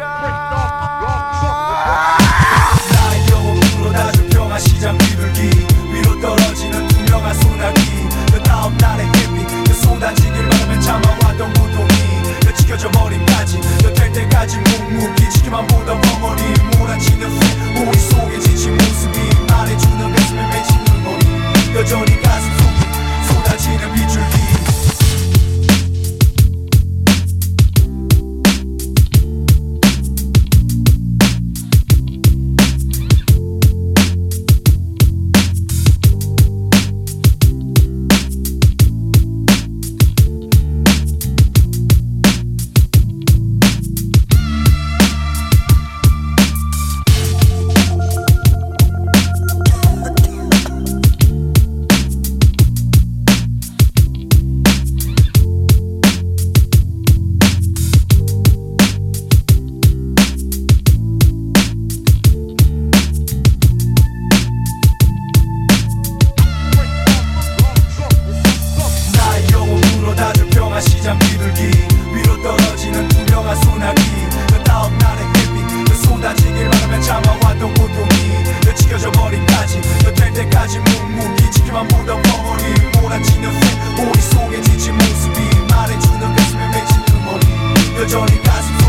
나의 영혼으로 다줄 평화 시장 비둘기 위로 떨어지는 투명한 소나기 그 다음 날의 햇빛 그 쏟아지길 바라면 참아왔던 고통이 그 지켜져 버림까지 될 때까지 묵묵히 지켜만 보던 벙어리 몰아치는 새 우리 속에 지친 모습이 말해주는 가슴에 맺히는 머리 여전히 가슴 속에 쏟아지는 빗줄기 시장 비둘기 위로 떨어지는 투명한 소나기 그 다음 날의 햇빛 그 쏟아지길 바라면 참아왔던 고통이 그 지켜져 버림까지 될 때까지 묵묵히 지켜만 보던 벙어리 몰아치는 새 우리 속에 지친 모습이 말해주는 가슴에 맺힌 그 머리 여전히 가슴